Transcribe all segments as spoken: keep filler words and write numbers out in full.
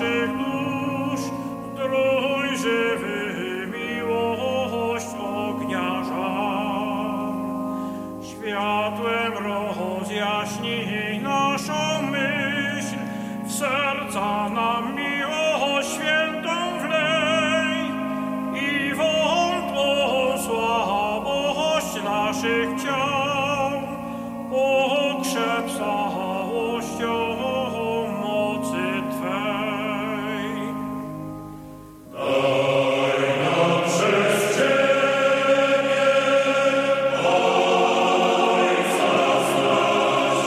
naszych dusz, Trój żywy miłość ognia żar. Światłem rozjaśnij naszą myśl, w serca nam miłość świętą wlej i wątłą słabość naszych ciał pokrzep całością mocy Twej. Daj nam przez Ciebie, Ojca znać,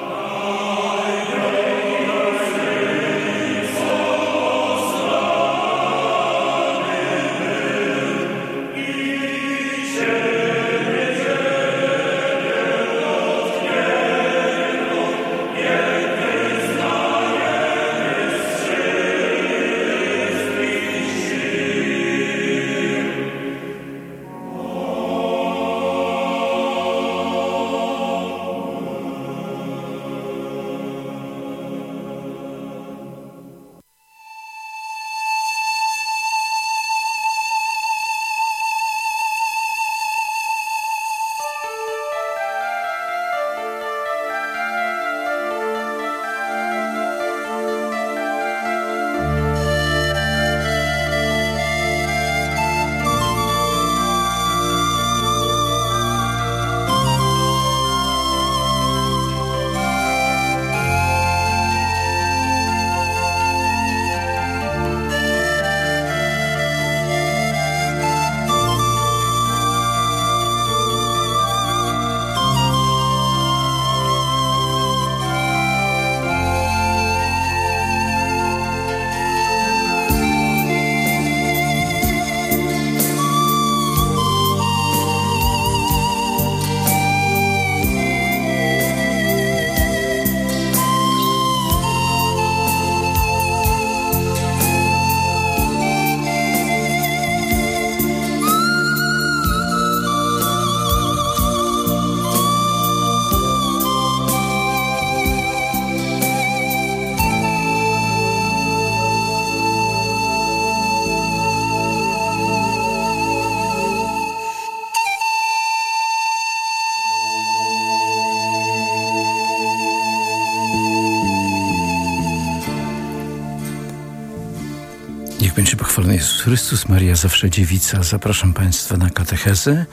Niech będzie pochwalony Jezus Chrystus, Maria zawsze dziewica. Zapraszam Państwa na katechezę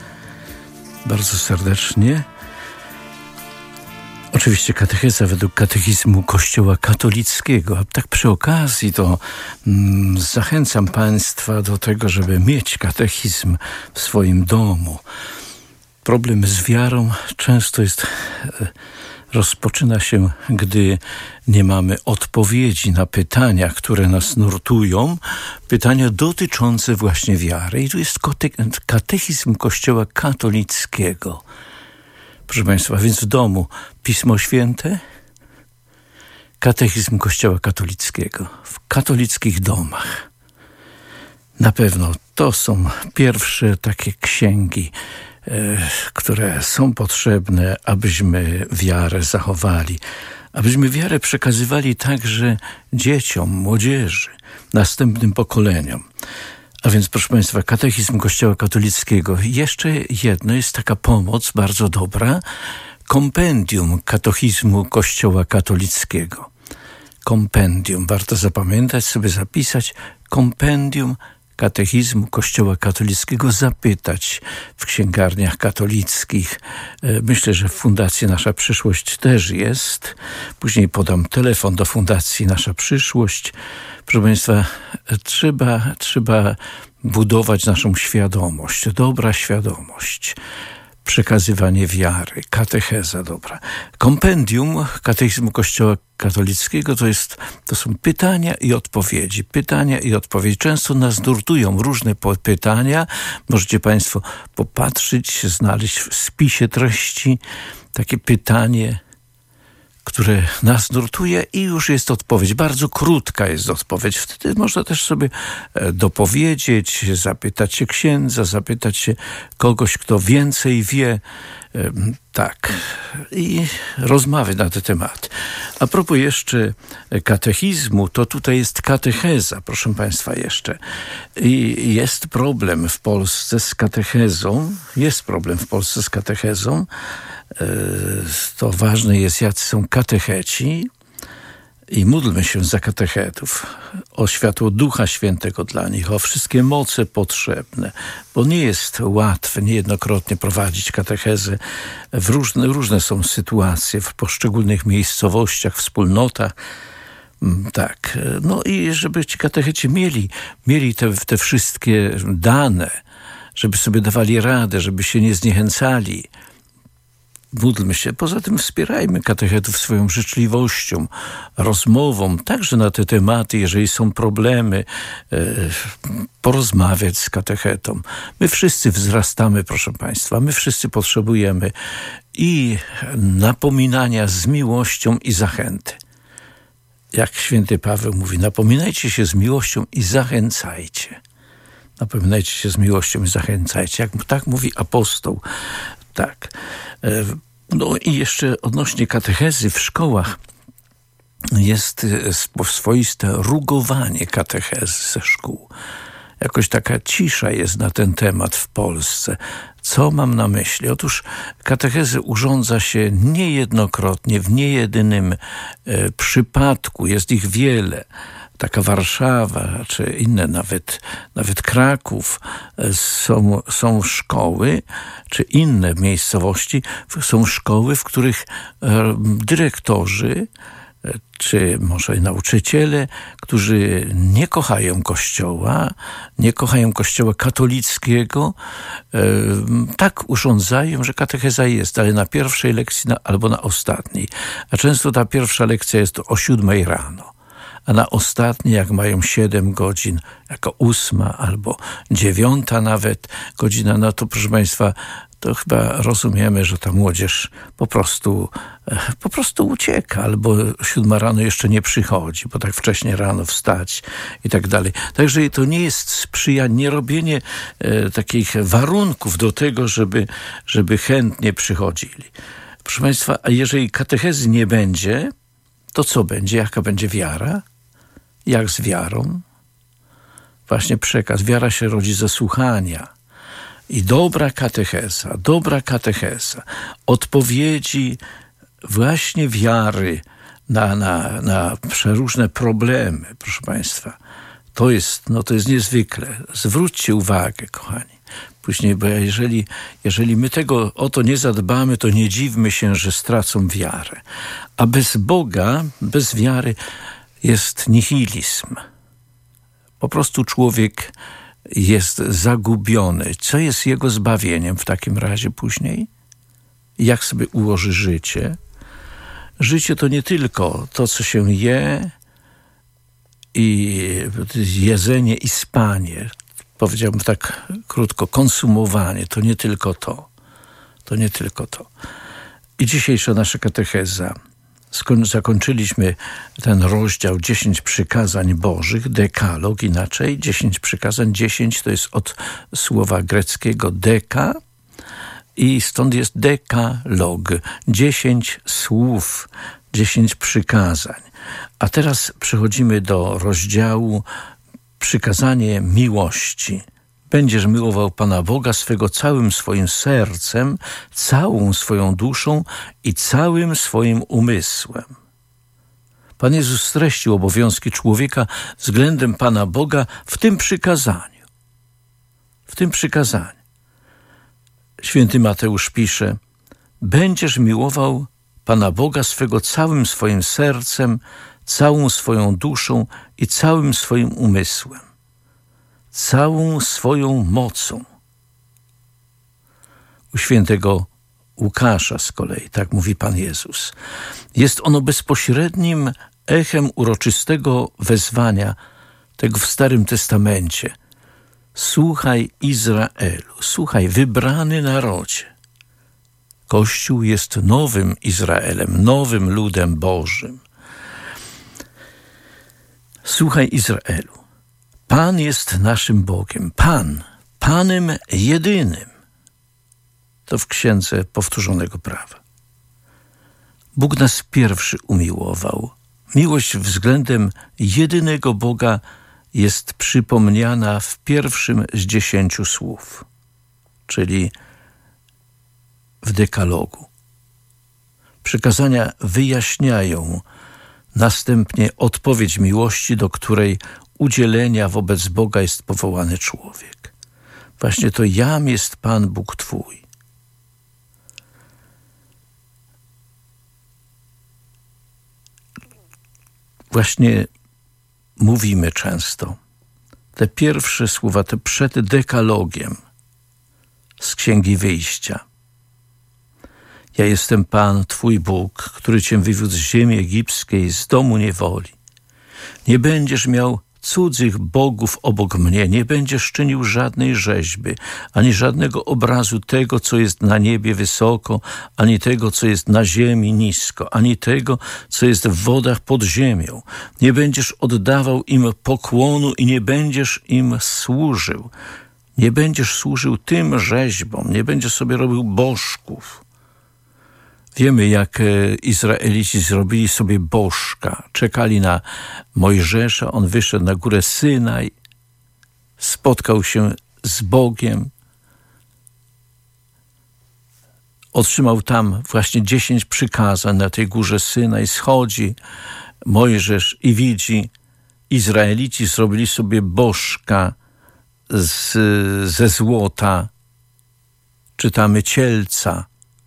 bardzo serdecznie. Oczywiście katecheza według katechizmu Kościoła katolickiego. A tak przy okazji to mm, zachęcam Państwa do tego, żeby mieć katechizm w swoim domu. Problem z wiarą często jest... E, rozpoczyna się, gdy nie mamy odpowiedzi na pytania, które nas nurtują, pytania dotyczące właśnie wiary. I tu jest katechizm Kościoła katolickiego. Proszę Państwa, więc w domu Pismo Święte, katechizm Kościoła katolickiego, w katolickich domach. Na pewno to są pierwsze takie księgi, które są potrzebne, abyśmy wiarę zachowali, abyśmy wiarę przekazywali także dzieciom, młodzieży, następnym pokoleniom. A więc, proszę Państwa, katechizm Kościoła katolickiego. Jeszcze jedno jest taka pomoc bardzo dobra, kompendium katechizmu Kościoła katolickiego. Kompendium, warto zapamiętać, sobie zapisać, kompendium katechizmu Kościoła katolickiego, zapytać w księgarniach katolickich. Myślę, że w Fundacji Nasza Przyszłość też jest. Później podam telefon do Fundacji Nasza Przyszłość. Proszę Państwa, trzeba, trzeba budować naszą świadomość, dobra świadomość, przekazywanie wiary, katecheza dobra. Kompendium katechizmu Kościoła katolickiego to jest, to są pytania i odpowiedzi. Pytania i odpowiedzi. Często nas nurtują różne pytania. Możecie Państwo popatrzeć, znaleźć w spisie treści takie pytanie, które nas nurtuje i już jest odpowiedź. Bardzo krótka jest odpowiedź. Wtedy można też sobie dopowiedzieć, zapytać się księdza, zapytać się kogoś, kto więcej wie Tak, i rozmowy na te tematy. A propos jeszcze katechizmu, to tutaj jest katecheza, proszę Państwa, jeszcze. I jest problem w Polsce z katechezą, jest problem w Polsce z katechezą. To ważne jest, jacy są katecheci. I módlmy się za katechetów, o światło Ducha Świętego dla nich, o wszystkie moce potrzebne, bo nie jest łatwe niejednokrotnie prowadzić katechezę. W różne, różne są sytuacje w poszczególnych miejscowościach, wspólnotach. Tak, no i żeby ci katecheci mieli, mieli te, te wszystkie dane, żeby sobie dawali radę, żeby się nie zniechęcali. Módlmy się. Poza tym wspierajmy katechetów swoją życzliwością, rozmową, także na te tematy, jeżeli są problemy, e, porozmawiać z katechetą. My wszyscy wzrastamy, proszę Państwa, my wszyscy potrzebujemy i napominania z miłością i zachęty. Jak święty Paweł mówi, napominajcie się z miłością i zachęcajcie. Napominajcie się z miłością i zachęcajcie. Jak tak mówi apostoł. Tak. No i jeszcze odnośnie katechezy w szkołach jest swoiste rugowanie katechezy ze szkół. Jakoś taka cisza jest na ten temat w Polsce. Co mam na myśli? Otóż katechezy urządza się niejednokrotnie, w niejedynym e, przypadku. Jest ich wiele. Taka Warszawa, czy inne, nawet, nawet Kraków, są, są szkoły, czy inne miejscowości, są szkoły, w których dyrektorzy, czy może i nauczyciele, którzy nie kochają Kościoła, nie kochają Kościoła katolickiego, tak urządzają, że katecheza jest, ale na pierwszej lekcji na, albo na ostatniej. A często ta pierwsza lekcja jest o siódmej rano. A na ostatnie, jak mają siedem godzin, jako ósma albo dziewiąta nawet godzina, no to proszę Państwa, to chyba rozumiemy, że ta młodzież po prostu, po prostu ucieka, albo siódma rano jeszcze nie przychodzi, bo tak wcześnie rano wstać i tak dalej. Także to nie jest sprzyjanie, nie robienie e, takich warunków do tego, żeby, żeby chętnie przychodzili. Proszę Państwa, a jeżeli katechezy nie będzie, to co będzie? Jaka będzie wiara? Jak z wiarą? Właśnie przekaz. Wiara się rodzi ze słuchania. I dobra katecheza, dobra katecheza, odpowiedzi właśnie wiary na, na, na przeróżne problemy, proszę Państwa. To jest, no to jest niezwykle. Zwróćcie uwagę, kochani. Później, bo jeżeli, jeżeli my tego o to nie zadbamy, to nie dziwmy się, że stracą wiarę. A bez Boga, bez wiary jest nihilizm. Po prostu człowiek jest zagubiony. Co jest jego zbawieniem w takim razie później? Jak sobie ułoży życie? Życie to nie tylko to, co się je i jedzenie i spanie. Powiedziałbym tak krótko, konsumowanie. To nie tylko to. To nie tylko to. I dzisiejsza nasza katecheza. Skoń, zakończyliśmy ten rozdział dziesięć przykazań bożych, dekalog inaczej. dziesięć przykazań, dziesięć to jest od słowa greckiego deka i stąd jest dekalog. dziesięć słów, dziesięć przykazań. A teraz przechodzimy do rozdziału przykazanie miłości. Będziesz miłował Pana Boga swego całym swoim sercem, całą swoją duszą i całym swoim umysłem. Pan Jezus streścił obowiązki człowieka względem Pana Boga w tym przykazaniu. W tym przykazaniu. Święty Mateusz pisze: będziesz miłował Pana Boga swego całym swoim sercem, całą swoją duszą i całym swoim umysłem. Całą swoją mocą. U świętego Łukasza z kolei, tak mówi Pan Jezus, jest ono bezpośrednim echem uroczystego wezwania tego w Starym Testamencie. Słuchaj, Izraelu, słuchaj, wybrany narodzie. Kościół jest nowym Izraelem, nowym ludem Bożym. Słuchaj, Izraelu. Pan jest naszym Bogiem. Pan, Panem jedynym. to w Księdze Powtórzonego Prawa. Bóg nas pierwszy umiłował. Miłość względem jedynego Boga jest przypomniana w pierwszym z dziesięciu słów, czyli w dekalogu. Przykazania wyjaśniają następnie odpowiedź miłości, do której udzielenia wobec Boga jest powołany człowiek. Właśnie to jam jest Pan Bóg Twój. Właśnie mówimy często te pierwsze słowa, te przed dekalogiem z Księgi Wyjścia. Ja jestem Pan, Twój Bóg, który Cię wywiódł z ziemi egipskiej, z domu niewoli. Nie będziesz miał cudzych bogów obok mnie, nie będziesz czynił żadnej rzeźby, ani żadnego obrazu tego, co jest na niebie wysoko, ani tego, co jest na ziemi nisko, ani tego, co jest w wodach pod ziemią. Nie będziesz oddawał im pokłonu i nie będziesz im służył. Nie będziesz służył tym rzeźbom, nie będziesz sobie robił bożków. Wiemy, jak Izraelici zrobili sobie bożka. Czekali na Mojżesza, on wyszedł na górę Synaj, spotkał się z Bogiem, otrzymał tam właśnie dziesięć przykazań na tej górze Synaj. Schodzi Mojżesz i widzi, Izraelici zrobili sobie bożka z, ze złota. Czytamy cielca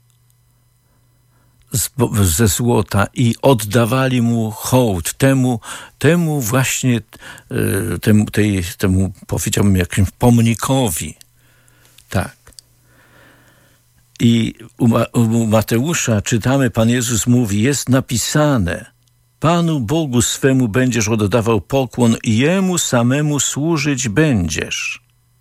ze złota i oddawali mu hołd, temu, temu właśnie, temu, tej, temu powiedziałbym jakimś pomnikowi. Tak. I u, Ma, u Mateusza czytamy, Pan Jezus mówi, jest napisane, Panu Bogu swemu będziesz oddawał pokłon i Jemu samemu służyć będziesz.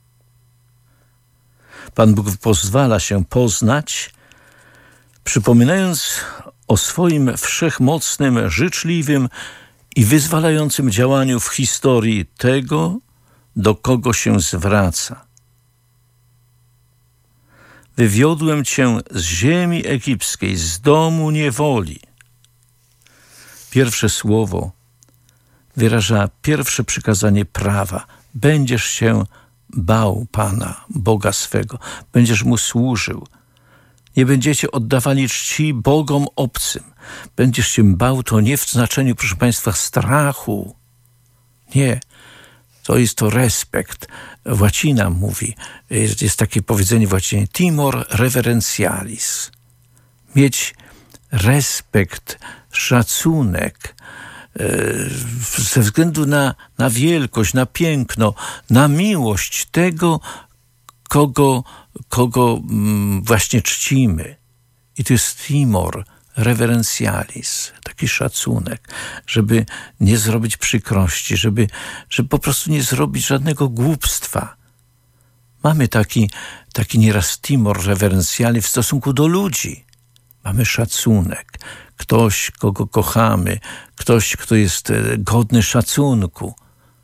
Pan Bóg pozwala się poznać, przypominając o swoim wszechmocnym, życzliwym i wyzwalającym działaniu w historii tego, do kogo się zwraca. Wywiodłem cię z ziemi egipskiej, z domu niewoli. Pierwsze słowo wyraża pierwsze przykazanie prawa. Będziesz się bał Pana, Boga swego. Będziesz Mu służył. Nie będziecie oddawali czci bogom obcym. Będziesz się bał, to nie w znaczeniu, proszę Państwa, strachu. Nie. To jest to respekt. Łacina mówi, jest, jest takie powiedzenie w łacinie, timor reverentialis. Mieć respekt, szacunek e, ze względu na, na wielkość, na piękno, na miłość tego, kogo, kogo mm, właśnie czcimy. I to jest timor reverentialis, taki szacunek, żeby nie zrobić przykrości, żeby, żeby po prostu nie zrobić żadnego głupstwa. Mamy taki, taki nieraz timor reverentialis w stosunku do ludzi. Mamy szacunek. Ktoś, kogo kochamy, ktoś, kto jest godny szacunku.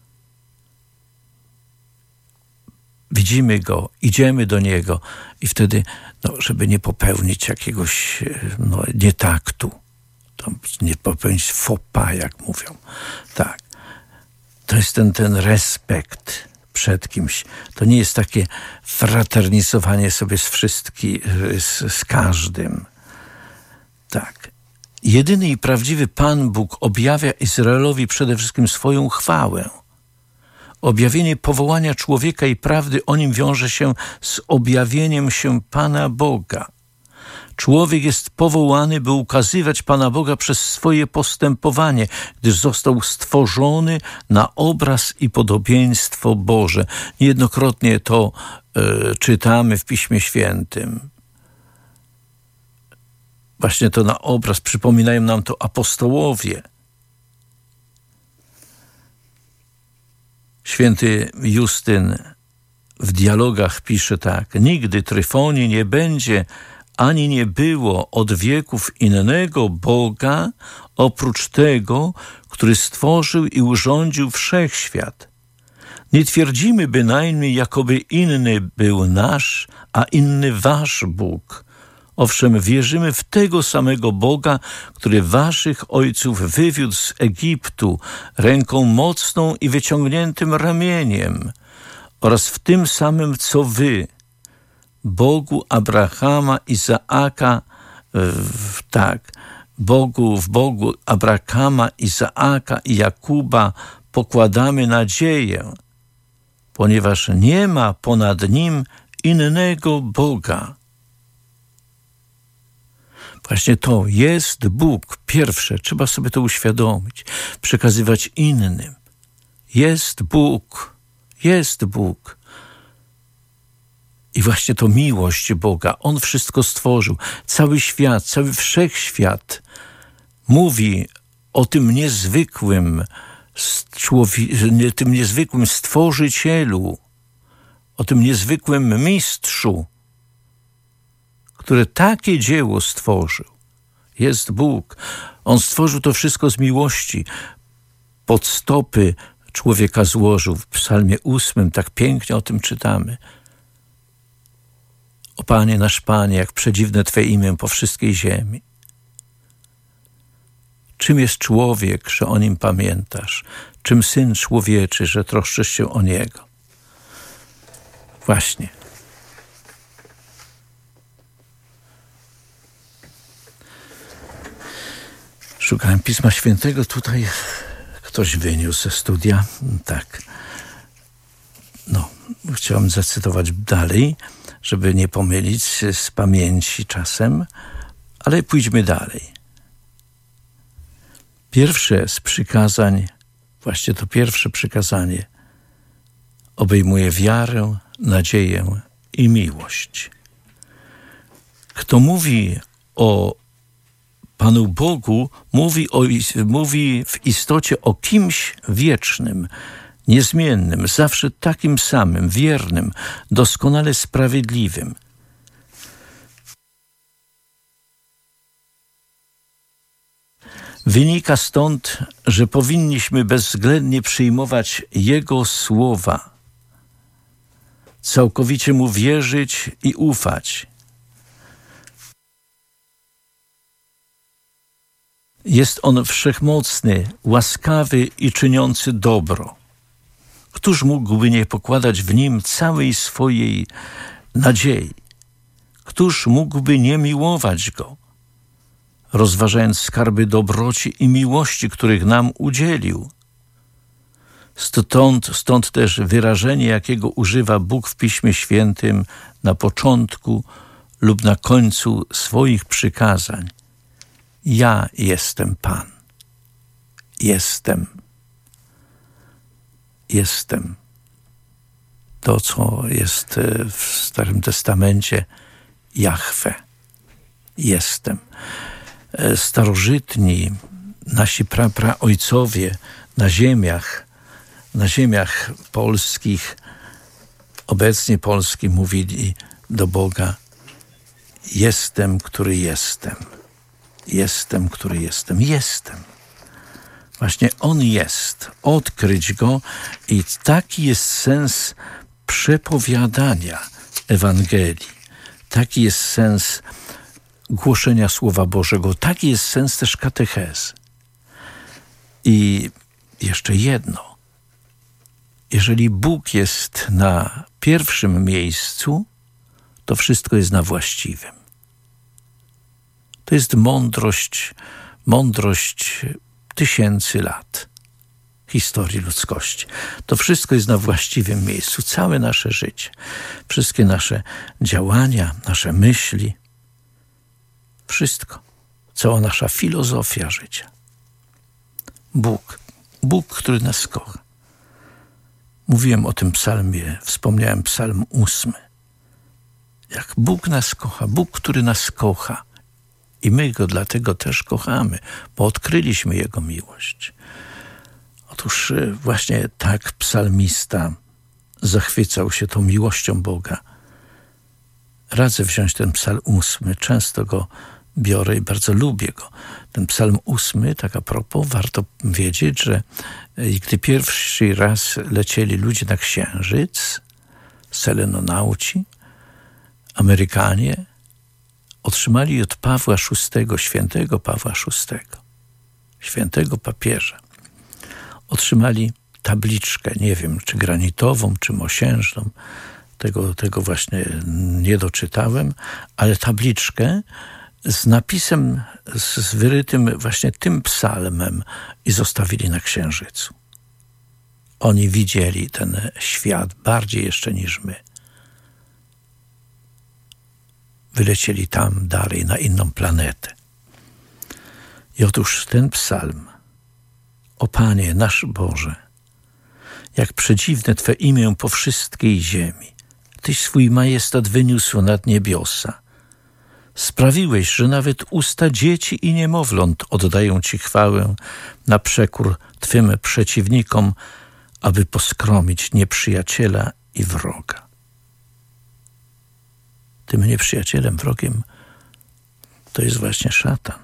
Widzimy go, idziemy do niego i wtedy, no, żeby nie popełnić jakiegoś no, nietaktu, to nie popełnić faux pas, jak mówią. Tak. To jest ten, ten respekt przed kimś. To nie jest takie fraternizowanie sobie z wszystkim, z, z każdym. Tak. Jedyny i prawdziwy Pan Bóg objawia Izraelowi przede wszystkim swoją chwałę. Objawienie powołania człowieka i prawdy o nim wiąże się z objawieniem się Pana Boga. Człowiek jest powołany, by ukazywać Pana Boga przez swoje postępowanie, gdyż został stworzony na obraz i podobieństwo Boże. Niejednokrotnie to e, czytamy w Piśmie Świętym. Właśnie to na obraz, przypominają nam to apostołowie. Święty Justyn w dialogach pisze tak: nigdy Tryfonii nie będzie ani nie było od wieków innego Boga oprócz tego, który stworzył i urządził wszechświat. Nie twierdzimy bynajmniej, jakoby inny był nasz, a inny wasz Bóg. Owszem, wierzymy w tego samego Boga, który waszych ojców wywiódł z Egiptu ręką mocną i wyciągniętym ramieniem oraz w tym samym, co wy, Bogu Abrahama, Izaaka, w, tak, Bogu, w Bogu Abrahama, Izaaka i Jakuba pokładamy nadzieję, ponieważ nie ma ponad nim innego Boga. Właśnie to jest Bóg. Pierwsze, trzeba sobie to uświadomić, przekazywać innym. Jest Bóg, jest Bóg. I właśnie to miłość Boga. On wszystko stworzył. Cały świat, cały wszechświat mówi o tym niezwykłym, człowie- tym niezwykłym stworzycielu, o tym niezwykłym mistrzu, który takie dzieło stworzył. Jest Bóg. On stworzył to wszystko z miłości. Pod stopy człowieka złożył. W psalmie ósmym tak pięknie o tym czytamy. O Panie, nasz Panie, jak przedziwne Twe imię po wszystkiej ziemi. Czym jest człowiek, że o nim pamiętasz? Czym syn człowieczy, że troszczysz się o niego? Właśnie. Szukałem Pisma Świętego, tutaj ktoś wyniósł ze studia. Tak. No, chciałem zacytować dalej, żeby nie pomylić z pamięci czasem, ale pójdźmy dalej. Pierwsze z przykazań, właśnie to pierwsze przykazanie, obejmuje wiarę, nadzieję i miłość. Kto mówi o Panu Bogu, mówi, o, mówi w istocie o kimś wiecznym, niezmiennym, zawsze takim samym, wiernym, doskonale sprawiedliwym. Wynika stąd, że powinniśmy bezwzględnie przyjmować Jego słowa, całkowicie Mu wierzyć i ufać. Jest On wszechmocny, łaskawy i czyniący dobro. Któż mógłby nie pokładać w Nim całej swojej nadziei? Któż mógłby nie miłować Go, rozważając skarby dobroci i miłości, których nam udzielił? Stąd, stąd też wyrażenie, jakiego używa Bóg w Piśmie Świętym na początku lub na końcu swoich przykazań. Ja jestem Pan. Jestem. Jestem. To, co jest w Starym Testamencie, Jahwe. Jestem. Starożytni, nasi pra, praojcowie na ziemiach, na ziemiach polskich, obecnie Polski, mówili do Boga: jestem, który jestem. Jestem, który jestem. Jestem. Właśnie On jest. Odkryć Go i taki jest sens przepowiadania Ewangelii. Taki jest sens głoszenia Słowa Bożego. Taki jest sens też katechezy. I jeszcze jedno. Jeżeli Bóg jest na pierwszym miejscu, to wszystko jest na właściwym. To jest mądrość, mądrość tysięcy lat historii ludzkości. To wszystko jest na właściwym miejscu. Całe nasze życie, wszystkie nasze działania, nasze myśli, wszystko. Cała nasza filozofia życia. Bóg. Bóg, który nas kocha. Mówiłem o tym psalmie, wspomniałem psalm ósmy. Jak Bóg nas kocha, Bóg, który nas kocha. I my Go dlatego też kochamy, bo odkryliśmy Jego miłość. Otóż właśnie tak psalmista zachwycał się tą miłością Boga. Radzę wziąć ten psalm ósmy, często go biorę i bardzo lubię go. Ten psalm ósmy, tak a propos, warto wiedzieć, że gdy pierwszy raz lecieli ludzie na Księżyc, selenonauci, Amerykanie, otrzymali od Pawła szóstego, świętego Pawła szóstego, świętego papieża, otrzymali tabliczkę, nie wiem, czy granitową, czy mosiężną, tego, tego właśnie nie doczytałem, ale tabliczkę z napisem, z, z wyrytym właśnie tym psalmem i zostawili na Księżycu. Oni widzieli ten świat bardziej jeszcze niż my. Wylecieli tam dalej, na inną planetę. I otóż ten psalm: o Panie, nasz Boże, jak przedziwne Twe imię po wszystkiej ziemi. Tyś swój majestat wyniósł nad niebiosa. Sprawiłeś, że nawet usta dzieci i niemowląt oddają Ci chwałę na przekór Twym przeciwnikom, aby poskromić nieprzyjaciela i wroga. Tym nieprzyjacielem, wrogiem to jest właśnie szatan.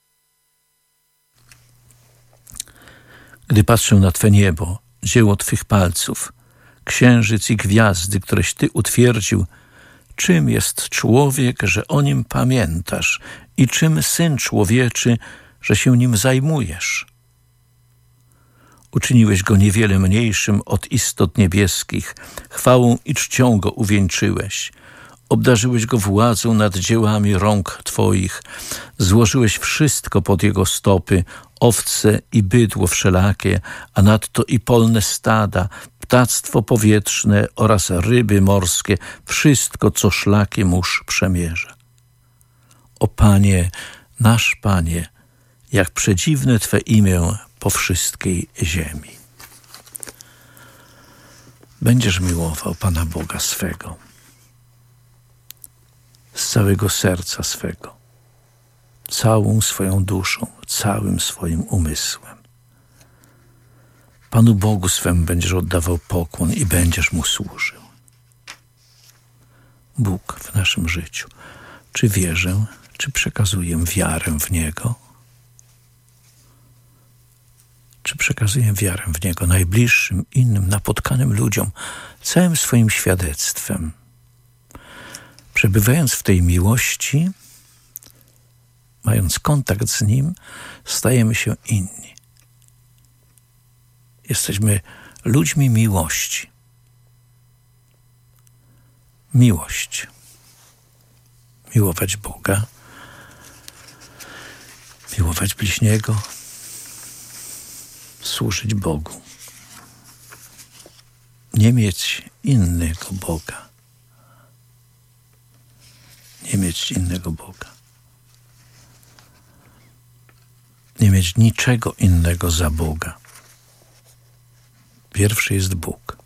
Gdy patrzę na Twe niebo, dzieło Twych palców, księżyc i gwiazdy, któreś Ty utwierdził, czym jest człowiek, że o nim pamiętasz, i czym syn człowieczy, że się nim zajmujesz? Uczyniłeś go niewiele mniejszym od istot niebieskich, chwałą i czcią go uwieńczyłeś. Obdarzyłeś go władzą nad dziełami rąk Twoich, złożyłeś wszystko pod jego stopy, owce i bydło wszelakie, a nadto i polne stada, ptactwo powietrzne oraz ryby morskie, wszystko, co szlaki mórz przemierza. O Panie, nasz Panie, jak przedziwne Twe imię po wszystkiej ziemi. Będziesz miłował Pana Boga swego z całego serca swego, całą swoją duszą, całym swoim umysłem. Panu Bogu swemu będziesz oddawał pokłon i będziesz Mu służył. Bóg w naszym życiu. Czy wierzę, czy przekazuję wiarę w Niego? Czy przekazuję wiarę w Niego najbliższym, innym, napotkanym ludziom, całym swoim świadectwem? Przebywając w tej miłości, mając kontakt z Nim, stajemy się inni. Jesteśmy ludźmi miłości. Miłość. Miłować Boga, miłować bliźniego, służyć Bogu. Nie mieć innego Boga. Nie mieć innego Boga. Nie mieć niczego innego za Boga. Pierwszy jest Bóg.